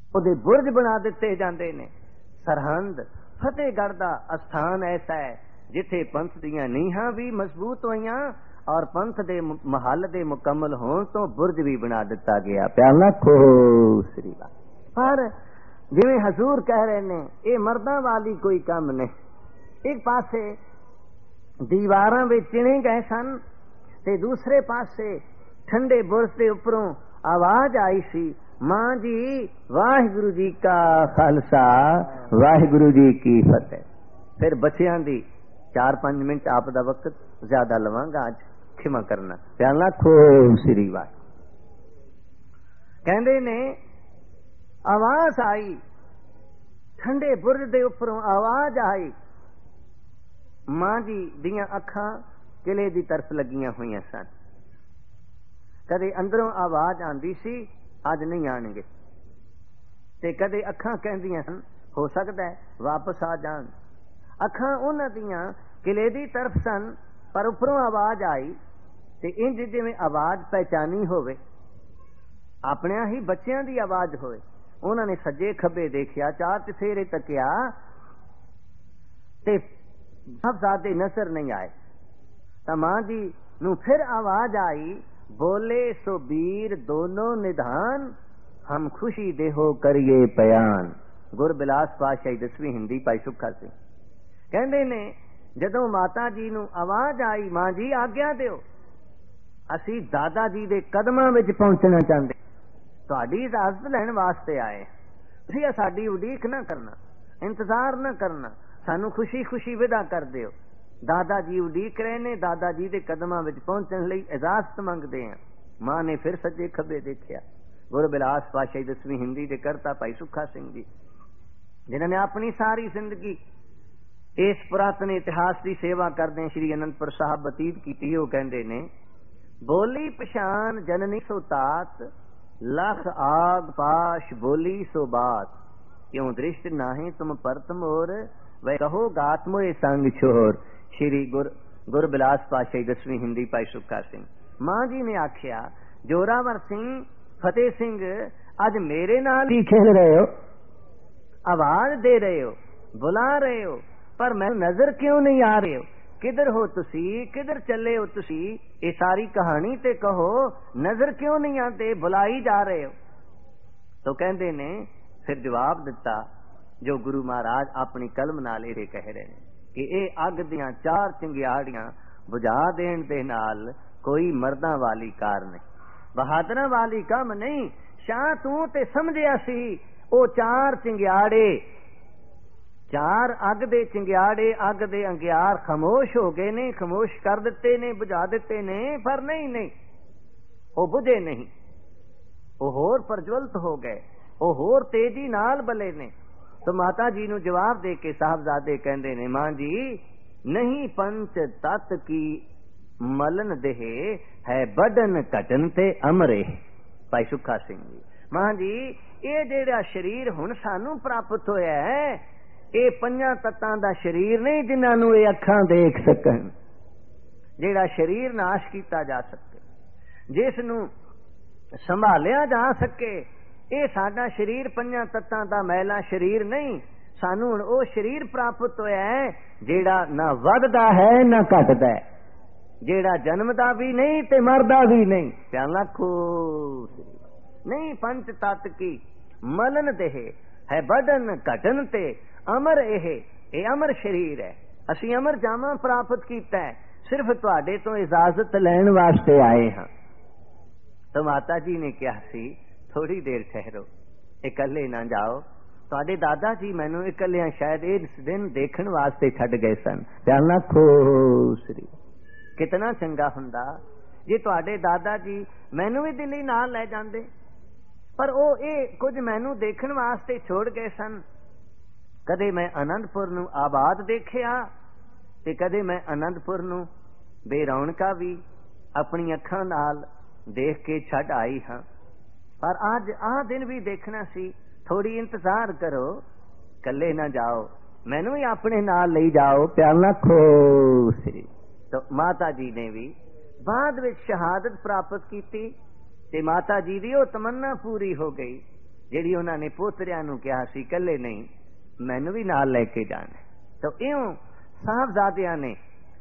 ਉਹਦੇ ਬੁਰਜ ਬਣਾ ਦਿੱਤੇ ਜਾਂਦੇ ਨੇ। ਸਰਹੰਦ ਫਤਿਹਗੜ੍ਹ ਦਾ ਅਸਥਾਨ ਐਸਾ ਹੈ ਜਿੱਥੇ ਪੰਥ ਦੀਆਂ ਨੀਹਾਂ ਵੀ ਮਜ਼ਬੂਤ ਹੋਈਆਂ ਔਰ ਪੰਥ ਦੇ ਮਹੱਲ ਦੇ ਮੁਕੰਮਲ ਹੋਣ ਤੋਂ ਬੁਰਜ ਵੀ ਬਣਾ ਦਿੱਤਾ ਗਿਆ। ਪਿਆਲਾ ਖੋ ਸ੍ਰੀ ਵਾਹਿਗੁਰੂ। ਪਰ ਜਿਵੇਂ ਹਜ਼ੂਰ ਕਹਿ ਰਹੇ ਨੇ, ਇਹ ਮਰਦਾਂ ਵਾਲੀ ਕੋਈ ਕੰਮ ਨਹੀਂ। ਇੱਕ ਪਾਸੇ ਦੀਵਾਰਾਂ ਵਿੱਚ ਚਿਣੇ ਗਏ ਸਨ ਤੇ ਦੂਸਰੇ ਪਾਸੇ ਠੰਡੇ ਬੁਰਜ ਦੇ ਉੱਪਰੋਂ ਆਵਾਜ਼ ਆਈ ਸੀ, ਮਾਂ ਜੀ ਵਾਹਿਗੁਰੂ ਜੀ ਕਾ ਖਾਲਸਾ ਵਾਹਿਗੁਰੂ ਜੀ ਕੀ ਫਤਿਹ। ਫਿਰ ਬੱਚਿਆਂ ਦੀ 4-5 ਮਿੰਟ ਆਪ ਦਾ ਵਕਤ ਜ਼ਿਆਦਾ ਲਵਾਂਗਾ, ਅੱਜ ਖਿਮਾ ਕਰਨਾ। ਪਿਆਲਾ ਖੋ ਸ੍ਰੀ ਵਾਹਿਗੁਰੂ। ਕਹਿੰਦੇ ਨੇ ਆਵਾਜ਼ ਆਈ, ਠੰਡੇ ਬੁਰਜ ਦੇ ਉੱਪਰੋਂ ਆਵਾਜ਼ ਆਈ। ਮਾਂ ਜੀ ਦੀਆਂ ਅੱਖਾਂ ਕਿਲੇ ਦੀ ਤਰਫ ਲੱਗੀਆਂ ਹੋਈਆਂ ਸਨ। ਕਦੇ ਅੰਦਰੋਂ ਆਵਾਜ਼ ਆਂਦੀ ਸੀ, ਅੱਜ ਨਹੀਂ ਆਣਗੇ, ਤੇ ਕਦੇ ਅੱਖਾਂ ਕਹਿੰਦੀਆਂ ਸਨ ਹੋ ਸਕਦਾ ਹੈ ਵਾਪਸ ਆ ਜਾਣ। ਅੱਖਾਂ ਉਹਨਾਂ ਦੀਆਂ ਕਿਲੇ ਦੀ ਤਰਫ ਸਨ, ਪਰ ਉੱਪਰੋਂ ਆਵਾਜ਼ ਆਈ ਤੇ ਇੰਜ ਜਿਵੇਂ ਆਵਾਜ਼ ਪਹਿਚਾਨੀ ਹੋਵੇ, ਆਪਣਿਆਂ ਹੀ ਬੱਚਿਆਂ ਦੀ ਆਵਾਜ਼ ਹੋਵੇ। ਉਹਨਾਂ ਨੇ ਸੱਜੇ ਖੱਬੇ ਦੇਖਿਆ, ਚਾਰ ਚਫੇਰੇ ਤੱਕਿਆ ਤੇ ਸਾਹਿਬਜ਼ਾਦੇ ਨਜ਼ਰ ਨਹੀਂ ਆਏ। ਤਾਂ ਮਾਂ ਜੀ ਨੂੰ ਫਿਰ ਆਵਾਜ਼ ਆਈ, बोले सो बीर दोनों निधान हम खुशी देहो करिए बयान। गुरबिलास पातशाही 10वीं हिंदी भाई सुखा सिंह कहते ने, जदों माता जी नूं आवाज आई, मां जी आग्या दिओ, असी दादा जी दे कदमां विच पहुंचना चाहते, तुहाडी इजाजत लैण वास्ते आए। तुसीं साडी उडीक ना करना, इंतजार ना करना, सानू खुशी खुशी विदा कर दिओ। दादा जी उडीक रहे ने, दादा जी दे कदमां विच पहुंचण लई इजाजत मंगदे हैं। मां ने फिर सज्जे खब्बे देखिया। गुरबिलास पातशाही 10वीं हिंदी दे करता भाई सुखा सिंह जी, जिन्होंने अपनी सारी जिंदगी इस पुरातन इतिहास की सेवा करदे श्री अनंदपुर साहब बतीत की। वो कहंदे ने, बोली पछान जननी सो तात, लख आग पाश बोली सो बात, क्यों दृष्ट नाहे तुम परतम और वह कहो गात मोए संग छोर। श्री गुरबिलास पातशाही 10वीं हिंदी भाई सुखा सिंह। मां जी ने आख्या, जोरावर सिंह फतेह सिंह अज मेरे नाल ही खेल रहे हो, आवाज दे रहे हो, बुला रहे हो, पर मैं नजर क्यों नहीं आ रहे हो? किधर हो तुसी, किधर चले हो तुसी? ये सारी कहानी ते कहो, नजर क्यों नहीं आते, बुलाई जा रहे हो? तो कहंदे ने फिर जवाब दिता जो गुरु महाराज अपनी कलम नाल ये कह रहे हैं कि ये अग दियां 4 चिंगियाड़ियां बुझा देण दे नाल कोई मर्दां वाली कार नहीं, बहादुरां वाली काम नहीं। शाह तू ते समझिया सी ओ 4 चिंगियाड़े, 4 अग दे चिंगियाड़े, अग दे अंगियार खामोश हो गए ने, खामोश कर दिते ने, बुझा दिते ने, पर नहीं वो बुझे नहीं, वो होर प्रज्वलित हो गए, वो होर तेजी नाल बले ने। तो माता जी नू जवाब दे के साहबजादे कहंदे ने, मां जी नहीं पंच तत की मलन देह है बदन घटन ते अमरे। भाई सुखा सिंह जी, मां जी ये जेड़ा शरीर हुण सानू प्राप्त होया है, ये 5 तत्तां दा शरीर नहीं जिन्हां नू ये अखां देख सकन, जेड़ा शरीर नाश कीता जा सके, जिस नू संभालिया जा सके। ये साडा शरीर 5 तत्तां दा मैला शरीर नहीं, सानू हुण ओ शरीर प्राप्त होया है जेड़ा ना वधदा है ना घटदा है, जेड़ा जन्मदा भी नहीं ते मरदा भी नहीं। ध्यान रखो, नहीं पंच तत्त की मलन देह है बदन घटन ते अमर। ये अमर शरीर है, असी अमर जामा प्राप्त कीता है, सिर्फ तुहाडे तो इजाजत लैण वास्ते आए हां। तो माता जी ने कहा सी, थोड़ी देर ठहरो, इकल्ले ना जाओ, तुहाडे दादा जी मैनू इकल्लियां शायद इस दिन देखण वास्ते छड्ड गए सन। ध्यान रखो श्री, कितना चंगा हुंदा जे तुहाडे दादा जी मैनू भी दिल्ली नाल लै जांदे, पर ओ ये कुछ मैनू देखण वास्ते छोड़ गए सन। कदे मैं आनंदपुर नू आबाद देखिया ते कदे मैं आनंदपुर नू बेरौनका भी अपनी अखां नाल देख के छड्ड आई हां, पर आज आ दिन भी देखना सी, थोड़ी इंतजार करो, कल्ले ना जाओ, मैनू ही अपने नाल ले जाओ। प्यार ना खो श्री। तो माता जी ने भी बाद विच शहादत प्राप्त की ते माता जी दी ओ तमन्ना पूरी हो गई। ਜਿਹੜੀ ਉਹਨਾਂ ਨੇ ਪੋਤਰਿਆਂ ਨੂੰ ਕਿਹਾ ਸੀ ਇਕੱਲੇ ਨਹੀਂ, ਮੈਨੂੰ ਵੀ ਨਾਲ ਲੈ ਕੇ ਜਾਣਾ। ਤਾਂ ਇਉਂ ਸਾਹਿਬਜ਼ਾਦਿਆਂ ਨੇ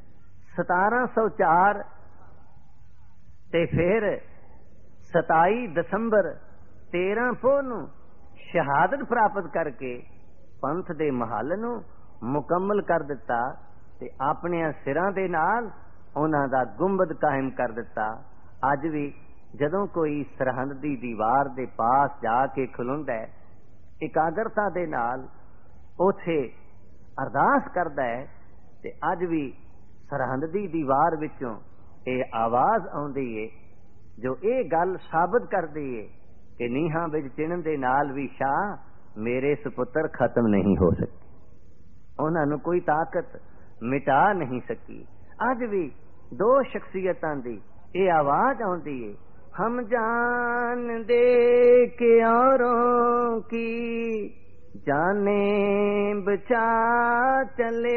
1704 ਤੇ ਫਿਰ 27 ਦਸੰਬਰ 13 ਪੋਹ ਨੂੰ ਸ਼ਹਾਦਤ ਪ੍ਰਾਪਤ ਕਰਕੇ ਪੰਥ ਦੇ ਮਹੱਲ ਨੂੰ ਮੁਕੰਮਲ ਕਰ ਦਿੱਤਾ ਤੇ ਆਪਣੇ ਸਿਰਾਂ ਦੇ ਨਾਲ ਉਹਨਾਂ ਦਾ ਗੁੰਬਦ ਕਾਇਮ ਕਰ ਦਿੱਤਾ। ਅੱਜ ਵੀ ਜਦੋਂ ਕੋਈ ਸਰਹੰਦ ਦੀ ਦੀਵਾਰ ਦੇ ਪਾਸ ਜਾ ਕੇ ਖਲੋਂਦਾ ਹੈ, ਇਕਾਗਰਤਾ ਦੇ ਨਾਲ ਉਥੇ ਅਰਦਾਸ ਕਰਦਾ ਹੈ, ਤੇ ਅੱਜ ਵੀ ਸਰਹੰਦ ਦੀ ਦੀਵਾਰ ਵਿੱਚੋਂ ਇਹ ਆਵਾਜ਼ ਆਉਂਦੀ ਏ ਜੋ ਇਹ ਗੱਲ ਸਾਬਤ ਕਰਦੀ ਏ ਕਿ ਨੀਹਾਂ ਵਿੱਚ ਚਿਣਨ ਦੇ ਨਾਲ ਵੀ ਸ਼ਾਹ ਮੇਰੇ ਸੁਪੁੱਤਰ ਖਤਮ ਨਹੀਂ ਹੋ ਸਕੇ, ਉਹਨਾਂ ਨੂੰ ਕੋਈ ਤਾਕਤ ਮਿਟਾ ਨਹੀਂ ਸਕੀ। ਅੱਜ ਵੀ ਦੋ ਸ਼ਖਸੀਅਤਾਂ ਦੀ ਇਹ ਆਵਾਜ਼ ਆਉਂਦੀ ਏ, हम जान दे के औरों की जाने बचा चले,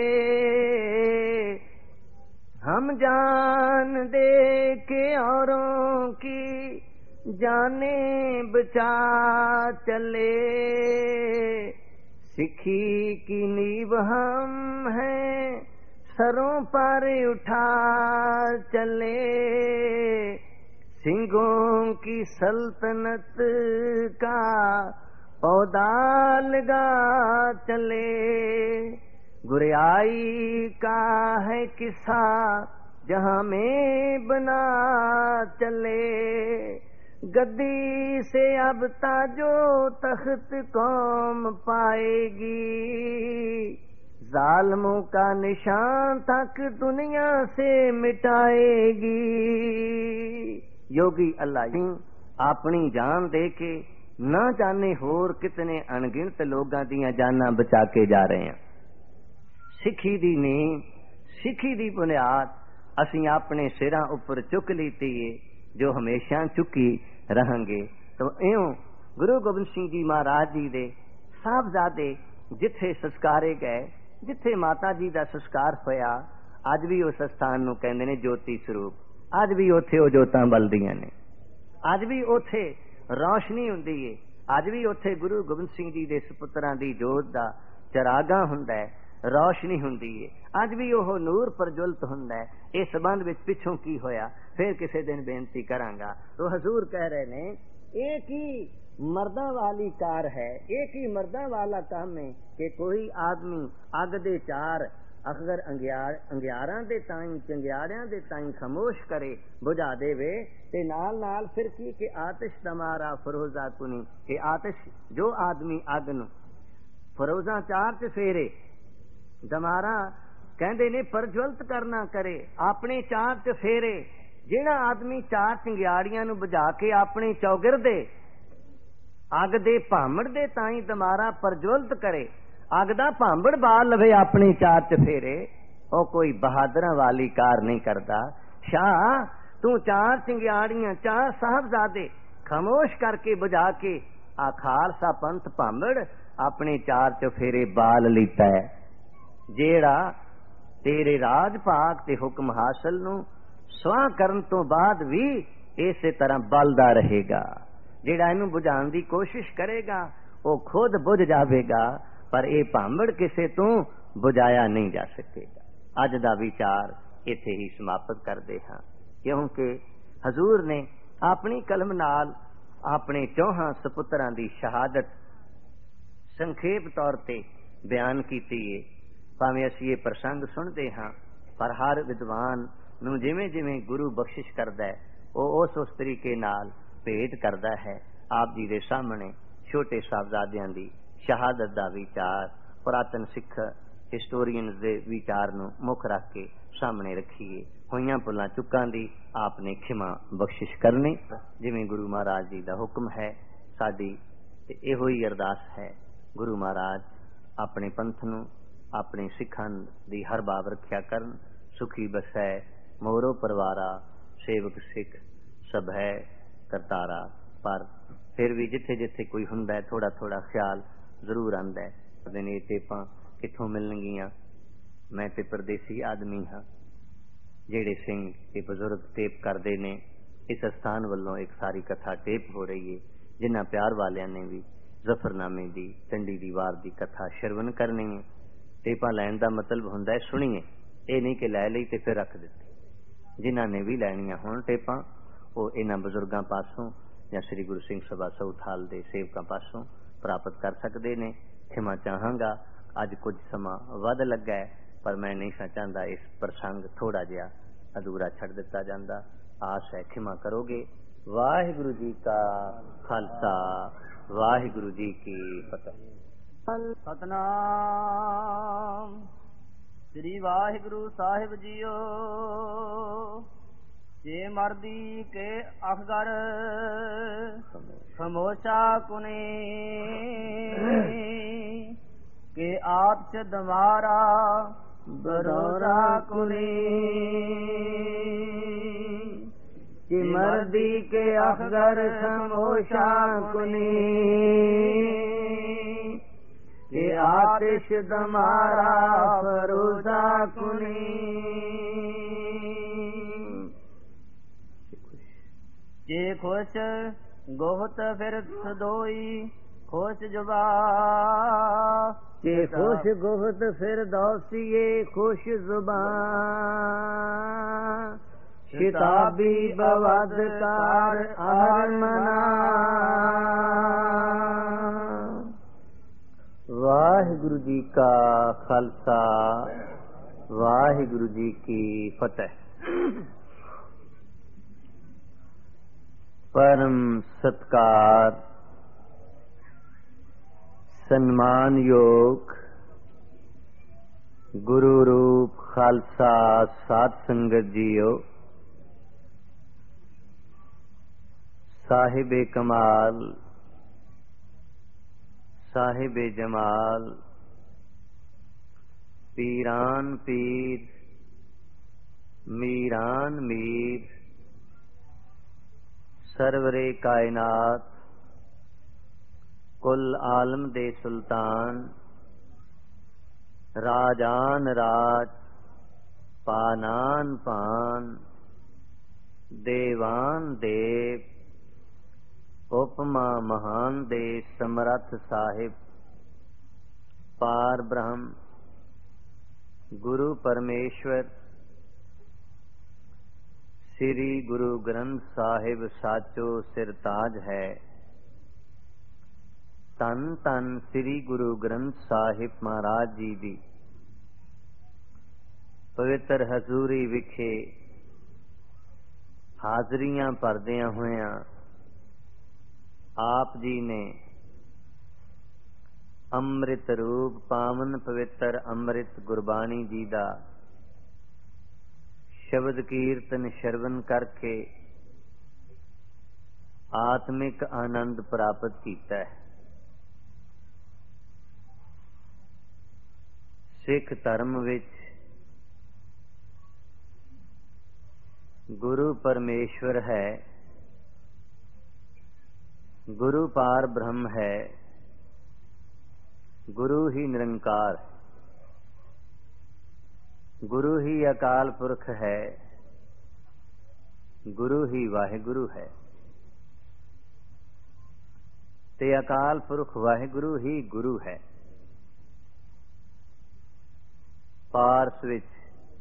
हम जान दे के औरों की जाने बचा चले, सिखी की नींव हम हैं सरों पर उठा चले, सिंहों की सल्तनत का पौधा लगा चले, गुरियाई का है किस्सा जहां में बना चले, गद्दी से अब ताजो तख्त कौम पाएगी, जालिमों का निशान तक दुनिया से मिटाएगी। योगी अल्लाह जी अपनी जान दे के ना जाने होर कितने अनगिनत लोगों दियां जानां बचा के जा रहे हैं। सिखी दी नींव, सिखी दी बुनियाद असीं अपने सिरां उपर चुक लीती है, जो हमेशा चुकी रहेंगे। तो इउं गुरु गोबिंद सिंह जी महाराज जी दे साहबजादे जिथे संस्कारे गए, जिथे माता जी का संस्कार होया, अज भी उस स्थान नूं कहंदे ने ज्योति स्वरूप। अज भी उथे वो जोतां बलदियां ने, अज भी उथे रोशनी हुंदी है, अज भी उथे गुरु गोबिंद सिंह जी दे सुपुत्रां दी जोत दा चरागा हुंदा है, रोशनी हुंदी है, अज भी ओह नूर प्रज्वलित हुंदा है। इस संबंध विच पिछों की होया फिर किसी दिन बेनती करांगा। तो हजूर कह रहे ने एक ही मर्दां वाली कार है, एक ही मर्दां वाला काम है कि कोई आदमी अग दे चार अगर अंगियारां दे ताईं चंगियारियां दे ताईं खामोश करे बुझा देवे, ते नाल नाल फिर की कि आतिश तमारा फरोजा कुनी, कि आतिश जो आदमी अग नूं फरोजा चार च फेरे, दमारा कहंदे ने प्रज्वलित करना करे अपने चार च फेरे। जिहड़ा आदमी चार चंगियाड़ियां नूं बुझा के अपने चौगिरदे अग दे भामड़ दे ताईं दमारा प्रज्वलित करे, अग दा भांबड़ बाल लवे अपनी चार चफेरे, ओ कोई बहादुरां वाली कार नहीं करता। शाह तू चार चिंगियाड़ियां चार साहबजादे खामोश करके बुझा के आ खालसा पंथ भांबड़ अपने चार चफेरे बाल लीता है, जेड़ा तेरे राज पाक ते हुक्म हासिल नूं स्वाह करन तो बाद भी इसे तरह बलदा रहेगा। जेड़ा इनू बुझाण दी कोशिश करेगा वो खुद बुझ जावेगा, पर यह भांबड़ किसे तो बुझाया नहीं जा सकेगा। अज दा विचार इत्थे ही समाप्त करते हाँ, क्योंकि हजूर ने अपनी कलम नाल अपने चौहां सपुत्रां दी शहादत संखेप तौर ते बयान कीती है। भावें असीं ये प्रसंग सुनते हाँ, पर हर विद्वान नूं जिवें जिवें गुरु बख्शिश करदा है वो उस तरीके नाल भेंट करदा है। आप जी दे सामने छोटे साहबजादियां दी शहादत दा विचार पुरातन सिख हिस्टोरीयन दे विचार नूं मुख रख के सामने रखिए। होइयां भुलां चुकां दी आपने खिमा बख्शिश करनी, जिवें गुरु महाराज जी दा हुक्म है। साडी ते इहो ही अरदास है, गुरु महाराज अपने पंथ नूं अपने सिखां दी हर बाब रखिया करन। सुखी बसै मोरो परवारा, सेवक सिख सब है करतारा। पर फिर भी जिथे जिथे कोई हुंदा है थोड़ा थोड़ा ख्याल जरूर आंदा है, ने टेपां कित्थों मिलणगियां, मैं ते परदेसी आदमी हाँ। जेड़े सिंह ते बुजुर्ग टेप करते ने, इस स्थान वालों एक सारी कथा टेप हो रही है। जिन्हां प्यार वालियां ने भी ਜ਼ਫਰਨਾਮੇ ਦੀ, ਚੰਡੀ ਦੀ ਵਾਰ ਦੀ ਕਥਾ ਸ਼ਰਵਨ ਕਰਨੀ ਹੈ। ਟੇਪਾਂ ਲੈਣ ਦਾ ਮਤਲਬ ਹੁੰਦਾ ਹੈ ਸੁਣੀਏ, ਇਹ ਨਹੀਂ ਕਿ ਲੈ ਲਈ ਤੇ ਫਿਰ ਰੱਖ ਦਿੱਤੀ। ਜਿਨ੍ਹਾਂ ਨੇ ਵੀ ਲੈਣੀਆਂ ਹੋਣ ਟੇਪਾਂ, ਉਹ ਇਹਨਾਂ ਬਜ਼ੁਰਗਾਂ ਪਾਸੋਂ ਜਾਂ ਸ੍ਰੀ ਗੁਰੂ ਸਿੰਘ ਸਭਾ ਸੌਥਾਲ ਦੇ ਸੇਵਕਾਂ ਪਾਸੋਂ ਪ੍ਰਾਪਤ ਕਰ ਸਕਦੇ ਨੇ। ਖਿਮਾ ਚਾਹਾਂਗਾ, ਅੱਜ ਕੁਝ ਸਮਾਂ ਵੱਧ ਲੱਗਾ ਹੈ, ਪਰ ਮੈਂ ਨਹੀਂ ਚਾਹੁੰਦਾ ਇਸ ਪ੍ਰਸੰਗ ਥੋੜਾ ਜਿਹਾ ਅਧੂਰਾ ਛੱਡ ਦਿੱਤਾ ਜਾਂਦਾ। ਆਸ ਹੈ ਖਿਮਾ ਕਰੋਗੇ। ਵਾਹਿਗੁਰੂ ਜੀ ਕਾ ਖਾਲਸਾ, ਵਾਹਿਗੁਰੂ ਜੀ ਕੀ ਫਤਿਹ। ਸਤਨਾਮ ਸ੍ਰੀ ਵਾਹਿਗੁਰੂ ਸਾਹਿਬ ਜੀਓ। ਜੇ ਮਰਦੀ ਕੇ ਅਖਗਰ ਖਮੋਸ਼ਾ ਕੁਨੇ ਕੇ ਆਪ ਚ ਦਮਾਰਾ ਬਰੋਰਾ ਕੁਨੇ। ਜੇ ਮਰਦੀ ਕੇ ਅਖਗਰ ਖਮੋਸ਼ਾ ਕੁਨੇ के आतिश दमारा फरोजा कुनी। जे खुश गोहत फिर सदोई खुश जुबा। जे खुश गोहत फिर दौसिए खुश जुबा। शिताबी बवदकार आहर मना। वाहिगुरु जी का खालसा, वाहिगुरु जी की फतेह। परम सत्कार सन्मान योग गुरु रूप खालसा साध संगत जीओ। साहिबे कमाल साहिबे जमाल पीरान पीर मीरान मीर सरवरे कायनात कुल आलम दे सुल्तान राजान राज पानान पान देवान देव उपमा महान दे समरथ साहिब पार ब्रह्म गुरु परमेश्वर श्री गुरु ग्रंथ साहिब साचो सिरताज है। तन तन श्री गुरु ग्रंथ साहिब महाराज जी दी पवित्र हजूरी विखे हाजरियां भरदियां होया आप जी ने अमृत रूप पावन पवित्र अमृत गुरबाणी जी दा शब्द कीर्तन श्रवण करके आत्मिक आनंद प्राप्त कीता है। सिख धर्म विच गुरु परमेश्वर है, गुरु पार ब्रह्म है, गुरु ही निरंकार, गुरु ही अकाल पुरख है, गुरु ही वाहिगुरु है। ते अकाल पुरख वाहिगुरु ही गुरु है। पारस विच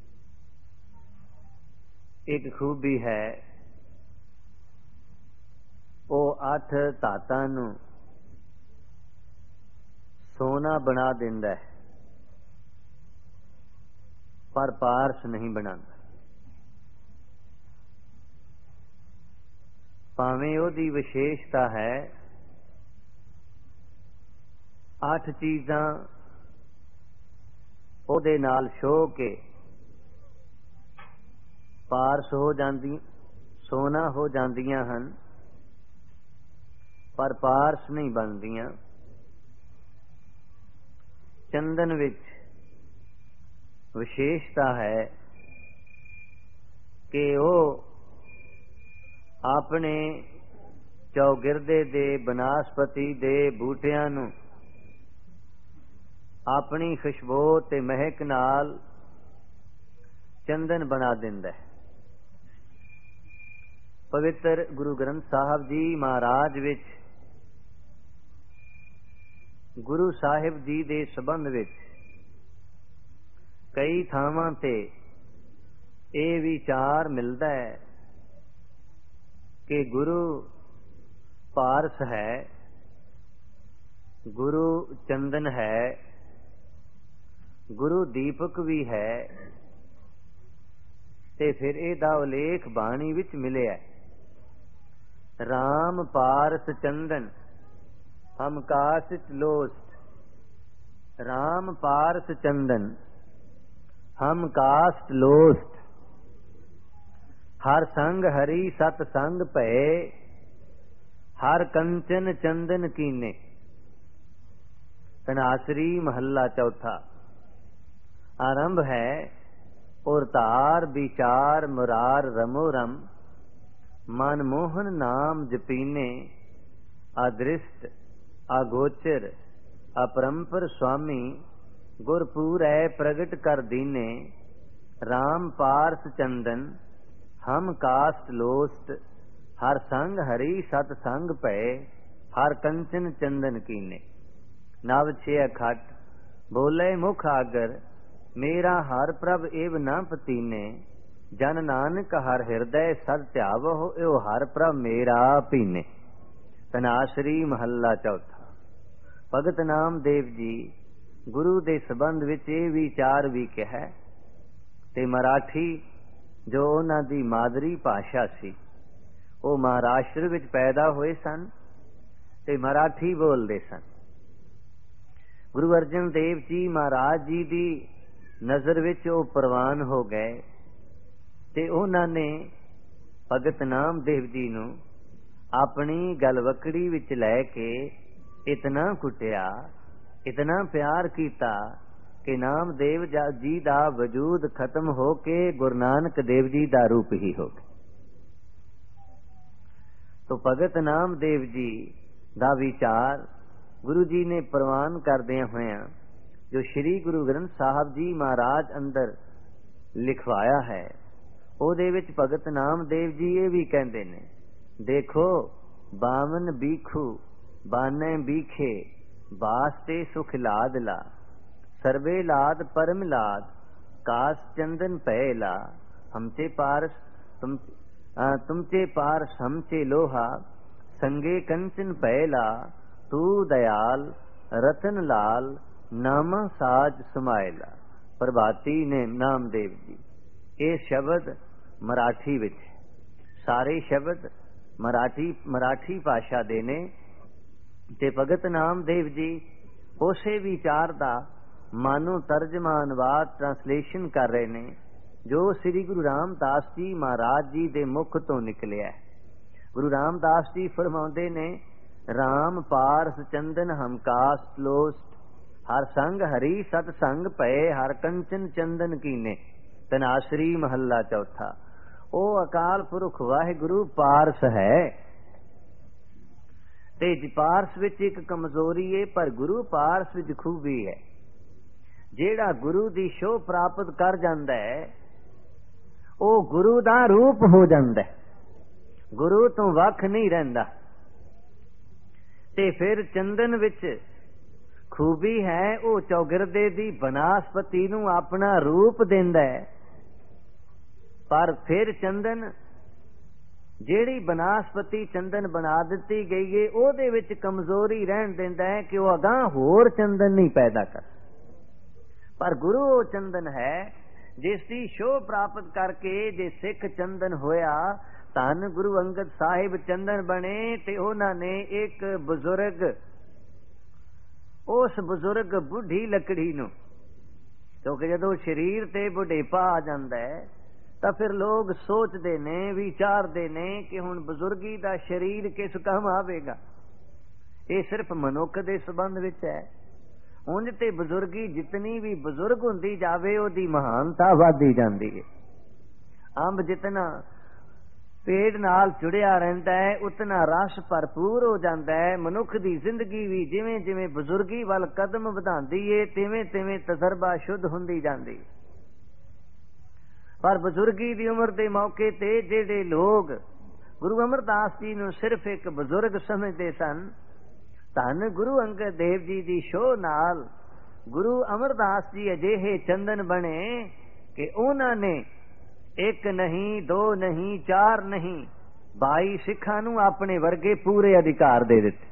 एक खूबी है, ਉਹ 8 ਧਾਤਾਂ ਨੂੰ ਸੋਨਾ ਬਣਾ ਦਿੰਦਾ ਹੈ, ਪਰ ਪਾਰਸ ਨਹੀਂ ਬਣਾਉਂਦਾ। ਭਾਵੇਂ ਉਹਦੀ ਵਿਸ਼ੇਸ਼ਤਾ ਹੈ 8 ਚੀਜ਼ਾਂ ਉਹਦੇ ਨਾਲ ਛੋਹ ਕੇ ਪਾਰਸ ਹੋ ਜਾਂਦੀ, ਸੋਨਾ ਹੋ ਜਾਂਦੀਆਂ ਹਨ, पर पारस नहीं बनदियां। चंदन विच विशेषता है कि वो अपने चौगिरदे दे बनस्पति दे बूटियां नूं अपनी खुशबू ते महक नाल चंदन बना दिंदा है। पवित्र गुरु ग्रंथ साहब जी महाराज विच ਗੁਰੂ ਸਾਹਿਬ ਜੀ ਦੇ ਸੰਬੰਧ ਵਿੱਚ ਕਈ ਥਾਵਾਂ ਤੇ ਇਹ ਵਿਚਾਰ ਮਿਲਦਾ ਹੈ ਕਿ ਗੁਰੂ ਪਾਰਸ ਹੈ, ਗੁਰੂ ਚੰਦਨ ਹੈ, ਗੁਰੂ ਦੀਪਕ ਵੀ ਹੈ, ਤੇ ਫਿਰ ਇਹਦਾ ਉਲੇਖ ਬਾਣੀ ਵਿੱਚ ਮਿਲਿਆ। ਰਾਮ ਪਾਰਸ ਚੰਦਨ ਹਮ ਕਾਸ਼ਿਤ ਲੋਸਟ, ਰਾਮ ਪਾਰਸ ਚੰਦਨ ਹਮ ਕਾਸ਼ਟ ਲੋਸਟ, ਹਰ ਸੰਗ ਹਰੀ ਸਤ ਸੰਗ ਭਏ, ਹਰ ਕੰਚਨ ਚੰਦਨ ਕੀਨੇ। ਤਨਾਸਰੀ ਮਹੱਲਾ ਚੌਥਾ। ਆਰੰਭ ਹੈ ਔਰ ਤਾਰ ਵਿਚਾਰ ਮੁਰਾਰ ਰਮੋ ਰਮ, ਮਨ ਮੋਹਨ ਨਾਮ ਜਪੀਨੇ, ਅਦ੍ਰਿਸ਼ਟ ਅਗੋਚਰ ਅਪਰੰਪਰ ਸੁਆਮੀ, ਗੁਰਪੂਰ ਹੈ ਪ੍ਰਗਟ ਕਰ ਦੀਨੇ। ਰਾਮ ਪਾਰਸ ਚੰਦਨ ਹਮ ਕਾਸ਼ਟ ਲੋਸਟ, ਹਰ ਸੰਗ ਹਰੀ ਸਤ ਸੰਗ ਭਏ, ਹਰ ਕੰਚਨ ਚੰਦਨ ਕੀਨੇ। ਨਵ ਛੇ ਅਖਟ ਬੋਲੇ ਮੁਖ ਆਗਰ, ਮੇਰਾ ਹਰ ਪ੍ਰਭ ਏਵ ਨਾ ਪਤੀਨੇ। ਜਨ ਨਾਨਕ ਹਰ ਹਿਰਦੈ ਸਦ ਧਿਆਵਹੁ, ਏਉ ਹਰ ਪ੍ਰਭ ਮੇਰਾ ਪੀਨੇ। ਤਨਾਸਰੀ ਮਹੱਲਾ ਚੌਥਾ। ਭਗਤ ਨਾਮਦੇਵ ਜੀ ਗੁਰੂ ਦੇ ਸੰਬੰਧ ਵਿੱਚ ਇਹ ਵਿਚਾਰ ਵੀ ਕਿਹਾ, ਤੇ ਮਰਾਠੀ ਜੋ ਉਹਨਾਂ ਦੀ ਮਾਦਰੀ ਭਾਸ਼ਾ ਸੀ, ਉਹ ਮਹਾਰਾਸ਼ਟਰ ਵਿੱਚ ਪੈਦਾ ਹੋਏ ਸਨ ਤੇ ਮਰਾਠੀ ਬੋਲਦੇ ਸਨ। ਗੁਰੂ ਅਰਜਨ ਦੇਵ ਜੀ ਮਹਾਰਾਜ ਜੀ ਦੀ ਨਜ਼ਰ ਵਿੱਚ ਉਹ ਪ੍ਰਵਾਨ ਹੋ ਗਏ ਤੇ ਉਹਨਾਂ ਨੇ ਭਗਤ ਨਾਮਦੇਵ ਜੀ ਨੂੰ ਆਪਣੀ ਗਲਵਕੜੀ ਵਿੱਚ ਲੈ ਕੇ ਇਤਨਾ ਕੁੱਟਿਆ, ਇਤਨਾ ਪਿਆਰ ਕੀਤਾ ਕਿ ਨਾਮਦੇਵ ਜੀ ਦਾ ਵਜੂਦ ਖਤਮ ਹੋ ਕੇ ਗੁਰੂ ਨਾਨਕ ਦੇਵ ਜੀ ਦਾ ਰੂਪ ਹੀ ਹੋ ਗਿਆ। तो भगत नामदेव जी ਦਾ ਵਿਚਾਰ ਗੁਰੂ ਜੀ ਨੇ ਪ੍ਰਵਾਨ ਕਰਦਿਆਂ ਹੋਇਆਂ ਜੋ ਸ਼੍ਰੀ ਗੁਰੂ ਗ੍ਰੰਥ ਸਾਹਿਬ ਜੀ ਮਹਾਰਾਜ ਅੰਦਰ ਲਿਖਵਾਇਆ ਹੈ, ਉਹਦੇ ਵਿੱਚ ਭਗਤ ਨਾਮਦੇਵ ਜੀ ਇਹ ਵੀ ਕਹਿੰਦੇ ਨੇ, ਦੇਖੋ ਬਾਵਨ ਬੀਖੂ ਬਾਨੇ ਬੀਖੇ, ਬਾਸਤੇ ਸੁਖ ਲਾਦ ਲਾ, ਸਰਵੇ ਲਾਦ परम लाद, काश चंदन पहला, हमचे पारस तुमचे पारस हमचे लोहा, संगे कंचन पहला, तू दयाल रतन लाल, नामा साज समायला। प्रभाती ने नामदेव जी। ये शब्द मराठी विच, सारे शब्द मराठी भाषा दे ने ते भगत नामदेव जी उसे विचार दा मानो तर्जमा अनुवाद ट्रांसलेशन कर रहे ने जो श्री गुरु रामदास जी महाराज जी दे मुख तो निकलिया है। गुरु रामदास जी फरमाउंदे ने, राम पारस चंदन हम कास्ट लोस्ट, हर संग हरी सत संग पए, हर कंचन चंदन कीने। तनासरी महला चौथा। ओ अकाल पुरख वाहिगुरु पारस है ते पारस विच एक कमजोरी है, पर गुरु पारस विच खूबी है। जेड़ा गुरु दी शोह प्राप्त कर जांदा है ओ गुरु दा रूप हो जांदा है, गुरु तो वख नहीं रहिंदा। ते फिर चंदन विच खूबी है, ओ चौगिरदे दी बनस्पति नूं अपना रूप देंदा है। पर फिर चंदन जेड़ी बनस्पति चंदन बना दिती गई है, ओहदे विच कमजोरी रहन देंदा है कि वह अगां होर चंदन नहीं पैदा कर। पर गुरु वो चंदन है जिसकी शोह प्राप्त करके जे सिख चंदन होया, धन गुरु अंगद साहिब चंदन बने। ते उन्हां ने एक बुजुर्ग, उस बुजुर्ग बुढ़ी लकड़ी नूं, क्योंकि जदों शरीर ते बुढ़ेपा आ जांदा है तां फिर लोग सोचते ने, विचारते ने कि हुण बुजुर्गी दा शरीर किस काम आवेगा। ये सिर्फ मनुख दे संबंध विच है। उंज ते बुजुर्गी जितनी भी बुजुर्ग हुंदी जावे ओदी महानता वधदी जांदी है। अंब जितना पेड़ नाल जुड़िया रहिंदा है उतना रस भरपूर हो जाता है। मनुख दी जिंदगी भी जिवें जिवें बुजुर्गी वल कदम वधांदी है तिवें तिवें तजर्बा शुद्ध हुंदी जांदी। पर बुजुर्गी दी उम्र दे मौके ते जेड़े लोग गुरु अमरदास जी नूं सिर्फ एक बुजुर्ग समझदे सन, ਧੰਨ ਗੁਰੂ ਅੰਗਦ ਦੇਵ ਜੀ ਦੀ ਸ਼ੋਅ ਨਾਲ ਗੁਰੂ ਅਮਰਦਾਸ ਜੀ ਅਜਿਹੇ ਚੰਦਨ ਬਣੇ ਕਿ ਉਹਨਾਂ ਨੇ ਇੱਕ ਨਹੀਂ, ਦੋ ਨਹੀਂ, ਚਾਰ ਨਹੀਂ, 22 ਸਿੱਖਾਂ ਨੂੰ ਆਪਣੇ ਵਰਗੇ ਪੂਰੇ ਅਧਿਕਾਰ ਦੇ ਦਿੱਤੇ।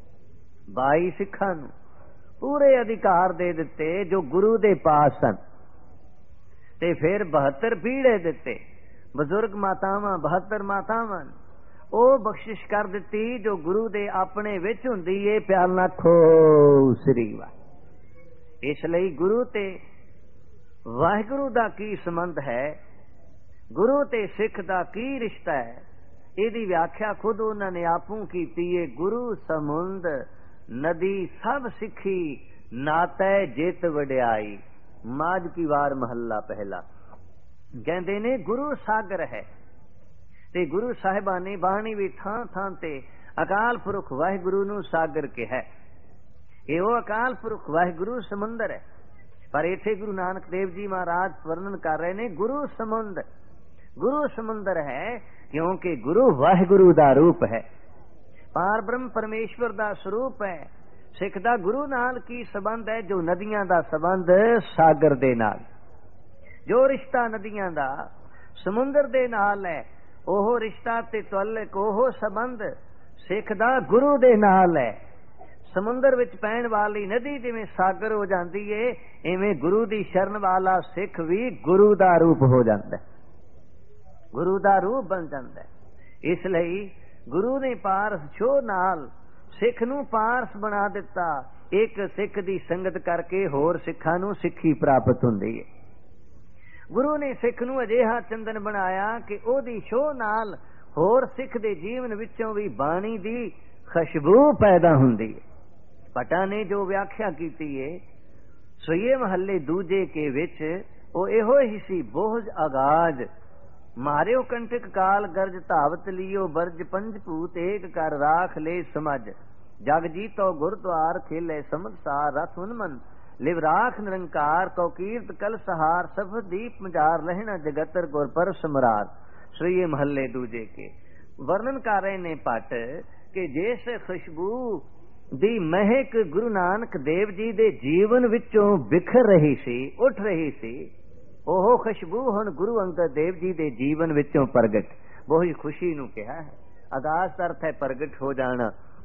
22 ਸਿੱਖਾਂ ਨੂੰ ਪੂਰੇ ਅਧਿਕਾਰ ਦੇ ਦਿੱਤੇ ਜੋ ਗੁਰੂ ਦੇ ਪਾਸ ਸਨ। ਤੇ ਫਿਰ 72 ਪੀੜੇ ਦਿੱਤੇ, ਬਜ਼ੁਰਗ ਮਾਤਾਵਾਂ 72 ਮਾਤਾਵਾਂ ਉਹ ਬਖਸ਼ਿਸ਼ ਕਰ ਦਿੱਤੀ ਜੋ ਗੁਰੂ ਦੇ ਆਪਣੇ ਵਿੱਚ ਹੁੰਦੀ ਏ। ਪਿਆਲਾ ਖੋ ਸ੍ਰੀ ਵਾਹਿ। ਇਸ ਲਈ ਗੁਰੂ ਤੇ ਵਾਹਿਗੁਰੂ ਦਾ ਕੀ ਸੰਬੰਧ ਹੈ, ਗੁਰੂ ਤੇ ਸਿੱਖ ਦਾ ਕੀ ਰਿਸ਼ਤਾ ਹੈ, ਇਹਦੀ ਵਿਆਖਿਆ ਖੁਦ ਉਹਨਾਂ ਨੇ ਆਪੂ ਕੀਤੀ ਏ। ਗੁਰੂ ਸਮੁੰਦ ਨਦੀ ਸਭ ਸਿੱਖੀ, ਨਾਤੈ ਜਿਤ ਵਡਿਆਈ। ਮਾਝ ਕੀ ਵਾਰ ਮਹੱਲਾ ਪਹਿਲਾ। ਕਹਿੰਦੇ ਨੇ ਗੁਰੂ ਸਾਗਰ ਹੈ ਤੇ ਗੁਰੂ ਸਾਹਿਬਾਨ ਨੇ ਬਾਣੀ ਵੀ ਥਾਂ ਥਾਂ ਤੇ ਅਕਾਲ ਪੁਰਖ ਵਾਹਿਗੁਰੂ ਨੂੰ ਸਾਗਰ ਕਿਹਾ। ਇਹ ਉਹ ਅਕਾਲ ਪੁਰਖ ਵਾਹਿਗੁਰੂ ਸਮੁੰਦਰ ਹੈ। ਪਰ ਇੱਥੇ ਗੁਰੂ ਨਾਨਕ ਦੇਵ ਜੀ ਮਹਾਰਾਜ ਵਰਣਨ ਕਰ ਰਹੇ ਨੇ ਗੁਰੂ ਸਮੁੰਦ। ਗੁਰੂ ਸਮੁੰਦਰ ਹੈ ਕਿਉਂਕਿ ਗੁਰੂ ਵਾਹਿਗੁਰੂ ਦਾ ਰੂਪ ਹੈ, ਪਾਰ ਬ੍ਰਹਮ ਪਰਮੇਸ਼ਵਰ ਦਾ ਸਰੂਪ ਹੈ। ਸਿੱਖ ਦਾ ਗੁਰੂ ਨਾਲ ਕੀ ਸੰਬੰਧ ਹੈ? ਜੋ ਨਦੀਆਂ ਦਾ ਸੰਬੰਧ ਸਾਗਰ ਦੇ ਨਾਲ, ਜੋ ਰਿਸ਼ਤਾ ਨਦੀਆਂ ਦਾ ਸਮੁੰਦਰ ਦੇ ਨਾਲ ਹੈ, ਉਹ ਰਿਸ਼ਤਾ ਤੇ ਤੁਅਲਕ, ਉਹ ਸੰਬੰਧ ਸਿੱਖ ਦਾ ਗੁਰੂ ਦੇ ਨਾਲ ਹੈ। ਸਮੁੰਦਰ ਵਿੱਚ ਪੈਣ ਵਾਲੀ ਨਦੀ ਜਿਵੇਂ ਸਾਗਰ ਹੋ ਜਾਂਦੀ ਏ, ਇਵੇਂ ਗੁਰੂ ਦੀ ਸ਼ਰਨ ਵਾਲਾ ਸਿੱਖ ਵੀ ਗੁਰੂ ਦਾ ਰੂਪ ਹੋ ਜਾਂਦਾ, ਗੁਰੂ ਦਾ ਰੂਪ ਬਣ ਜਾਂਦਾ। ਇਸ ਲਈ ਗੁਰੂ ਨੇ ਪਾਰਸ ਛੋਹ ਨਾਲ ਸਿੱਖ ਨੂੰ ਪਾਰਸ ਬਣਾ ਦਿੱਤਾ। ਇੱਕ ਸਿੱਖ ਦੀ ਸੰਗਤ ਕਰਕੇ ਹੋਰ ਸਿੱਖਾਂ ਨੂੰ ਸਿੱਖੀ ਪ੍ਰਾਪਤ ਹੁੰਦੀ ਹੈ। ਗੁਰੂ ਨੇ ਸਿੱਖ ਨੂੰ ਅਜਿਹਾ ਚੰਦਨ ਬਣਾਇਆ ਕਿ ਉਹਦੀ ਛੋਹ ਨਾਲ ਹੋਰ ਸਿੱਖ ਦੇ ਜੀਵਨ ਵਿੱਚੋਂ ਵੀ ਬਾਣੀ ਦੀ ਖੁਸ਼ਬੂ ਪੈਦਾ ਹੁੰਦੀ ਹੈ। ਭੱਟਾਂ ਨੇ ਜੋ ਵਿਆਖਿਆ ਕੀਤੀ ਹੈ ਸੋਈਏ ਮਹੱਲੇ ਦੂਜੇ ਕੇ ਵਿੱਚ, ਉਹ ਇਹੋ ਹੀ ਸੀ। ਬੋਝ ਆਗਾਜ ਮਾਰਿਓ ਕੰਟਕ ਕਾਲ ਗਰਜ ਧਾਵਤ ਲਿਓ ਬਰਜ ਪੰਜ ਭੂਤ ਏਕ ਕਰ ਰਾਖ ਲੈ ਸਮਝ ਜਗ ਜੀਤੋ ਗੁਰਦੁਆਰ ਖੇਲੇ ਸਮਝਸਾਰ ਰਥ ਉਨਮਨ ਲਿਵ ਰਾਖ ਨਿਰੰਕਾਰ ਕੋ ਕੀਰਤ ਕਲ ਸਹਾਰ ਸਭ ਦੀਪ ਮਜਾਰ ਲਹਿਣਾ ਜਗਤਰ ਗੁਰ ਪਰ ਸਮਰਾਰ। ਸੋਈਏ ਮਹੱਲੇ ਦੂਜੇ ਕੇ ਵਰਣਨ ਕਰ ਰਹੇ ਨੇ ਭੱਟ ਕਿ ਜਿਸ ਖੁਸ਼ਬੂ ਦੀ ਮਹਿਕ ਗੁਰੂ ਨਾਨਕ ਦੇਵ ਜੀ ਦੇ ਜੀਵਨ ਵਿੱਚੋਂ ਬਿਖਰ ਰਹੀ ਸੀ, ਉੱਠ ਰਹੀ ਸੀ, ਉਹ ਖੁਸ਼ਬੂ ਹੁਣ ਗੁਰੂ ਅੰਗਦ ਦੇਵ ਜੀ ਦੇ ਜੀਵਨ ਵਿੱਚੋਂ ਪ੍ਰਗਟ। ਬਹੁਤ ਖੁਸ਼ੀ ਨੂੰ ਕਿਹਾ ਹੈ। ਆਗਾਜ਼ ਦਾ ਅਰਥ ਹੈ ਪ੍ਰਗਟ ਹੋ ਜਾਣਾ।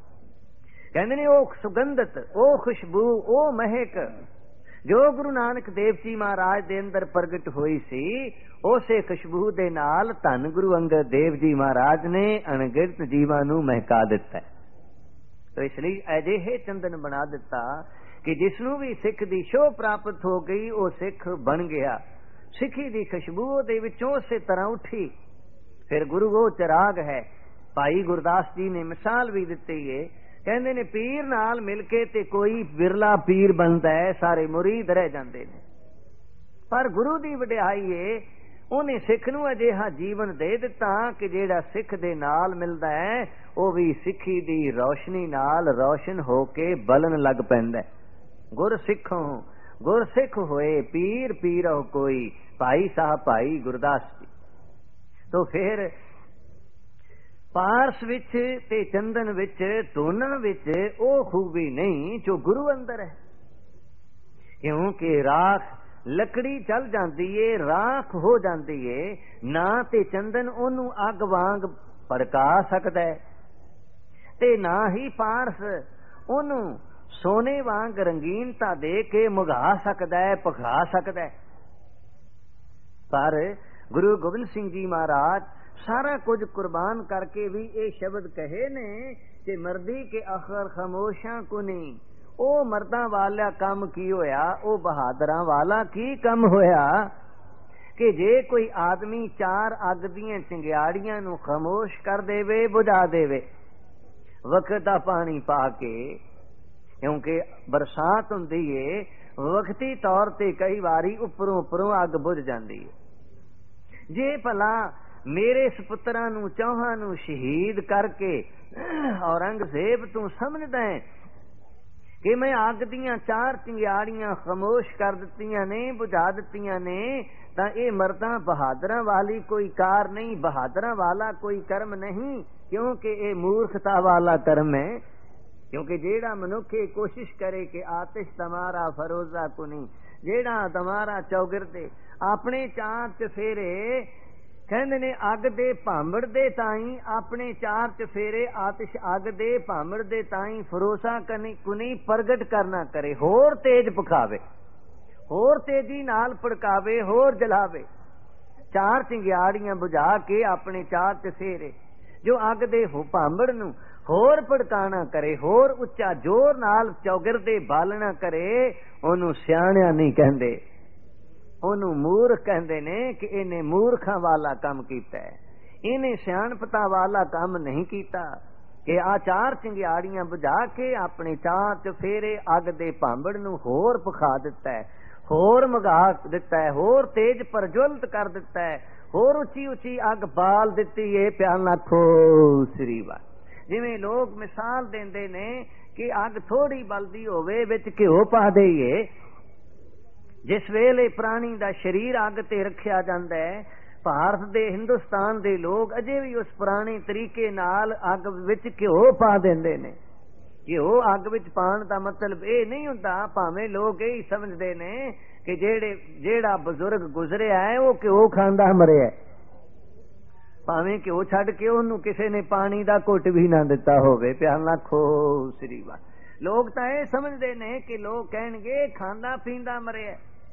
ਕਹਿੰਦੇ ਨੇ ਉਹ ਸੁਗੰਧਤ, ਉਹ ਖੁਸ਼ਬੂ, ਉਹ ਮਹਿਕ ਜੋ ਗੁਰੂ ਨਾਨਕ ਦੇਵ ਜੀ ਮਹਾਰਾਜ ਦੇ ਅੰਦਰ ਪ੍ਰਗਟ ਹੋਈ ਸੀ, ਉਸੇ ਖੁਸ਼ਬੂ ਦੇ ਨਾਲ ਧੰਨ ਗੁਰੂ ਅੰਗਦ ਦੇਵ ਜੀ ਮਹਾਰਾਜ ਨੇ ਅਣਗਿਣਤ ਜੀਵਾਂ ਨੂੰ ਮਹਿਕਾ ਦਿੱਤਾ। ਤੋ ਇਸ ਲਈ ਅਜਿਹੇ ਚੰਦਨ ਬਣਾ ਦਿੱਤਾ ਕਿ ਜਿਸ ਨੂੰ ਵੀ ਸਿੱਖ ਦੀ ਸ਼ੋਅ ਪ੍ਰਾਪਤ ਹੋ ਗਈ, ਉਹ ਸਿੱਖ ਬਣ ਗਿਆ। ਸਿੱਖੀ ਦੀ ਖੁਸ਼ਬੂ ਦੇ ਵਿੱਚੋਂ ਉਸੇ ਤਰ੍ਹਾਂ ਉੱਠੀ। ਫਿਰ ਗੁਰੂ ਉਹ ਚਿਰਾਗ ਹੈ। ਭਾਈ ਗੁਰਦਾਸ ਜੀ ਨੇ ਮਿਸਾਲ ਵੀ ਦਿੱਤੀ ਏ। ਕਹਿੰਦੇ ਨੇ ਪੀਰ ਨਾਲ ਮਿਲ ਕੇ ਤੇ ਕੋਈ ਵਿਰਲਾ ਪੀਰ ਬਣਦਾ ਹੈ, ਸਾਰੇ ਮੁਰੀਦ ਰਹਿ ਜਾਂਦੇ ਨੇ। ਪਰ ਗੁਰੂ ਦੀ ਵਡਿਆਈ ਏ, ਉਹਨੇ ਸਿੱਖ ਨੂੰ ਅਜਿਹਾ ਜੀਵਨ ਦੇ ਦਿੱਤਾ ਕਿ ਜਿਹੜਾ ਸਿੱਖ ਦੇ ਨਾਲ ਮਿਲਦਾ ਹੈ ਉਹ ਵੀ ਸਿੱਖੀ ਦੀ ਰੌਸ਼ਨੀ ਨਾਲ ਰੌਸ਼ਨ ਹੋ ਕੇ ਬਲਣ ਲੱਗ ਪੈਂਦਾ। ਗੁਰ ਸਿੱਖੋ ਗੁਰ ਸਿੱਖ ਹੋਏ, ਪੀਰ ਪੀਰੋ ਕੋਈ, ਭਾਈ ਸਾਹਿਬ ਭਾਈ ਗੁਰਦਾਸ ਜੀ। ਤੋ ਫਿਰ ਪਾਰਸ ਵਿੱਚ ਤੇ ਚੰਦਨ ਵਿੱਚ, ਦੋਨਾਂ ਵਿੱਚ ਉਹ ਖੂਬੀ ਨਹੀਂ ਜੋ ਗੁਰੂ ਅੰਦਰ ਹੈ। ਕਿਉਂਕਿ ਰਾਖ ਲੱਕੜੀ ਜਲ ਜਾਂਦੀ ਏ, ਰਾਖ ਹੋ ਜਾਂਦੀ ਏ, ਨਾ ਤੇ ਚੰਦਨ ਉਹਨੂੰ ਅੱਗ ਵਾਂਗ ਭੜਕਾ ਸਕਦਾ ਹੈ ਤੇ ਨਾ ਹੀ ਪਾਰਸ ਉਹਨੂੰ ਸੋਨੇ ਵਾਂਗ ਰੰਗੀਨਤਾ ਦੇ ਕੇ ਮੁਗਾ ਸਕਦਾ ਹੈ, ਭਖਾ ਸਕਦਾ ਹੈ। ਪਰ ਗੁਰੂ ਗੋਬਿੰਦ ਸਿੰਘ ਜੀ ਮਹਾਰਾਜ ਸਾਰਾ ਕੁਝ ਕੁਰਬਾਨ ਕਰਕੇ ਵੀ ਇਹ ਸ਼ਬਦ ਕਹੇ ਨੇ ਕਿ ਮਰਦੀ ਕੇ ਆਖਰ ਖਾਮੋਸ਼ਾਂ ਕੋ ਨਹੀਂ। ਉਹ ਮਰਦਾਂ ਵਾਲਾ ਕੰਮ ਕੀ ਹੋਇਆ, ਉਹ ਬਹਾਦਰਾਂ ਵਾਲਾ ਕੀ ਕੰਮ ਹੋਇਆ ਕਿ ਜੇ ਕੋਈ ਆਦਮੀ 4 ਅੱਗ ਦੀਆਂ ਚਿੰਗਿਆੜੀਆਂ ਨੂੰ ਖਾਮੋਸ਼ ਕਰ ਦੇਵੇ, ਬੁਝਾ ਦੇਵੇ ਵਕਤ ਦਾ ਪਾਣੀ ਪਾ ਕੇ। ਕਿਉਂਕਿ ਬਰਸਾਤ ਹੁੰਦੀ ਏ, ਵਕਤੀ ਤੌਰ ਤੇ ਕਈ ਵਾਰੀ ਉੱਪਰੋਂ ਉੱਪਰੋਂ ਅੱਗ ਬੁਝ ਜਾਂਦੀ ਹੈ। ਜੇ ਭਲਾ ਮੇਰੇ ਸਪੁੱਤਰਾਂ ਨੂੰ ਚੌਹਾਂ ਨੂੰ ਸ਼ਹੀਦ ਕਰਕੇ ਔਰੰਗਜ਼ੇਬ ਤੂੰ ਸਮਝਦਾ ਹੈ ਕਿ ਮੈਂ ਅੱਗ ਦੀਆਂ 4 ਚਿੰਗਿਆੜੀਆਂ ਖਾਮੋਸ਼ ਕਰ ਦਿੱਤੀਆਂ ਨੇ, ਬੁਝਾ ਦਿੱਤੀਆਂ ਨੇ, ਤਾਂ ਇਹ ਮਰਦਾਂ ਬਹਾਦਰਾਂ ਵਾਲੀ ਕੋਈ ਕਾਰ ਨਹੀਂ, ਬਹਾਦਰਾਂ ਵਾਲਾ ਕੋਈ ਕਰਮ ਨਹੀਂ, ਕਿਉਂਕਿ ਇਹ ਮੂਰਖਤਾ ਵਾਲਾ ਕਰਮ ਹੈ। क्योंकि जेड़ा मनुख ये कोशिश करे कि आतिश तमारा फरोजा कुनी, जेड़ा तमारा चौगिरदे अपने चार चफेरे कहंदे ने अग दे भांबड़ दे ताई, अपने चार चफेरे आतिश अग दे भांबड़ दे ताई फरोसा कुनी प्रगट करना करे, होर तेज पखावे, होर तेजी नाल भड़कावे, होर जलावे। चार चिंगियाड़ियां बुझा के अपने चार चफेरे जो अग दे भांबड़ नूं होर भड़काना करे, होर उच्चा जोर नाल चौगिरदे बालना करे, ओनू सियाणिया नहीं कहंदे, ओनू मूर्ख कहंदे ने कि इन्हें मूर्खां वाला काम कीता है, इन्हें सियाणपता वाला काम नहीं कीता कि आ चार चिंगियाड़ियां बुझा के अपने चार चफेरे अग दे भांबड़ नूं होर पखा दिता है, होर मगा दिता है, होर तेज प्रज्वलित कर दिता है, होर उची उची अग बाल दिती है। प्यार नाल खो श्री वाह। जिवें लोग मिसाल देंदे ने कि अग थोड़ी बलदी होवे विच घिओ पा देईए, जिस वेले प्राणी दा शरीर अग ते रखिया जांदा है, भारत दे हिंदुस्तान दे लोग अजे भी उस पुराने तरीके नाल अग विच घिओ पा देंदे ने। घिओ अग विच पाण दा मतलब ये नहीं हुंदा, भावें लोग यही समझदे ने कि जेड़ा बजुर्ग गुजरिया है वो घिओ खांदा मरिया है, भावें घिओ छड्ड के ओनू किसी ने पानी दा घुट भी ना दिता होवे। प्यार नाल खो श्री वाह। लोग तां ये समझदे ने कि लोग कहणगे खांदा पींदा मरिया,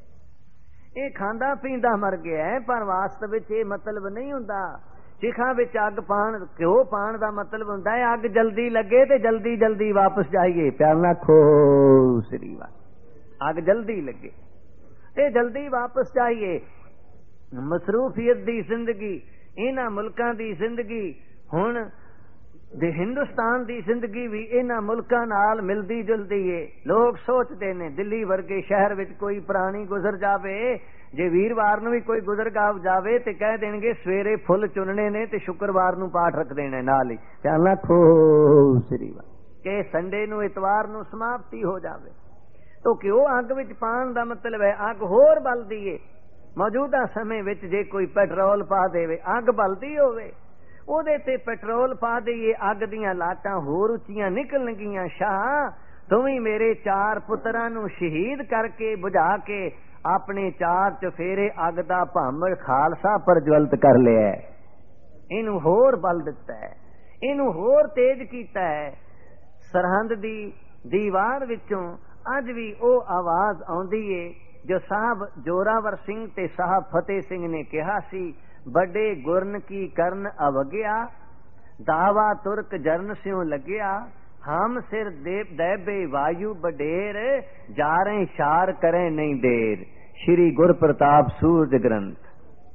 ये खांदा पींदा मर गया है, पर वास्तव विच ये मतलब नहीं हुंदा। चिखा विच अग पाण घिओ पाण दा मतलब हुंदा है अग जल्दी लगे ते जल्दी जल्दी वापस जाइए। प्यार नाल खो श्री वाह। अग जल्दी लगे ते जल्दी वापस जाइए। मसरूफियत दी जिंदगी, इन्हां मुल्कां दी जिंदगी, हुण दे हिंदुस्तान दी जिंदगी भी इन्हां मुल्कां नाल मिलदी जुलदी है। लोग सोचते ने दिल्ली वर्गे शहर विच कोई प्राणी गुजर जावे, जे वीरवार नूं भी कोई गुजर जावे ते कह देणगे सवेरे फुल चुनने ने ते शुक्रवार नूं पाठ रख देना नाल ही। चलना खो श्री वाह कि संडे नूं इतवार नूं समाप्ति हो जावे। तो क्यों अग विच पाण दा मतलब है अग होर बलदी है। मौजूदा समय विच जे कोई पेट्रोल पा देवे अग बलदी होवे, ओदे ते पेट्रोल पा दईए अग दियां लाटां होर उच्चियां निकलणगियां। शाह तुवीं मेरे चार पुत्रां नूं शहीद करके बुझा के अपने चार चफेरे अग दा भांबड़ खालसा प्रज्वलित कर लिया है, इनू होर बल दिता है, इनू होर तेज कीता है। सरहंद दी दीवार विचों अज भी ओ आवाज आउंदी है जो साहब जोरावर सिंह ते साहब फतेह सिंह ने कहा सी, बड़े गुरन की करन अवग्या, दावा तुर्क जरन स्यों लग्या, हम सिर दैबे वायु बडेर, जारें शार करें नहीं देर। श्री गुर प्रताप सूरज ग्रंथ।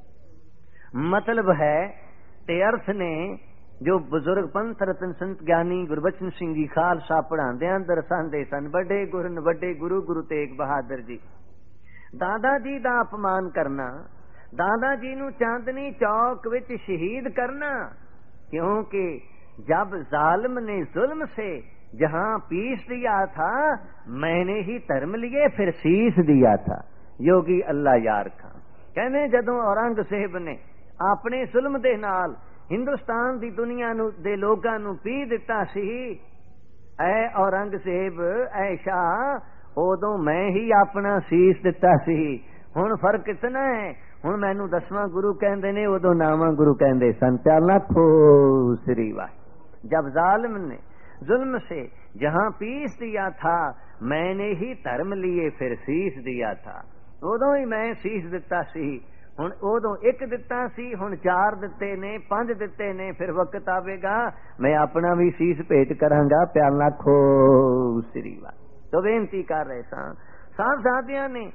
मतलब है ते अर्थ ने जो बुजुर्ग पंथ रतन संत ज्ञानी गुरबचन सिंह जी खालसा पढ़ांदे दरसांदे सन, बड़े गुरन वड्डे गुरु गुरु तेग बहादुर जी। दादा जी दा अपमान करना, दादा जी नू चांदनी चौक विच शहीद करना, क्योंकि जब जालिम ने जुल्म से जहां पीस दिया था, मैंने ही धर्म लिए फिर शीश दिया था। योगी अल्लाह यार खान कहने जदों औरंगजेब ने अपने जुल्म दे नाल हिंदुस्तान दी दुनिया नू दे लोगां नू पी दिता सी, ऐ औरंगजेब ऐ शाह उदों मैं ही अपना शीश दिता सी। हुण फर्क इतना है, हुण मैनू 10वां गुरु कहंदे ने, उदों 9वां गुरु कहंदे सन। चलना खो श्री वाह। जब जालिम ने जुल्म से जहां पीस दिया था, मैंने ही धर्म लिए फिर शीश दिया था। उदों ही मैं शीश दिता सी। हुण उदों एक दिता सी, हुण 4 दिते ने, 5 दिते ने, फिर वक्त आवेगा मैं अपना भी शीश भेंट करांगा। प्यार नाल खो श्री वाह। तो बेनती कर रहे साहबजादियां ने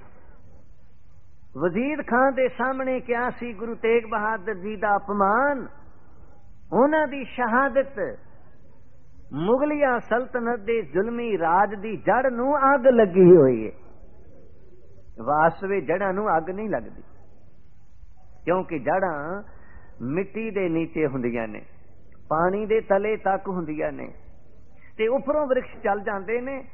वजीर खान दे सामने क्या सी गुरु तेग बहादुर जी दा अपमान, उन्हां दी शहादत मुगलिया सल्तनत दे जुल्मी राज दी जड़ नू अग लगी हुई है। वास्तवे जड़ां नू अग नहीं लगदी, क्योंकि जड़ां मिट्टी दे नीचे हुंदियां ने, पानी दे तले तक हुंदियां ने, ते उपरों वृक्ष चल जांदे ने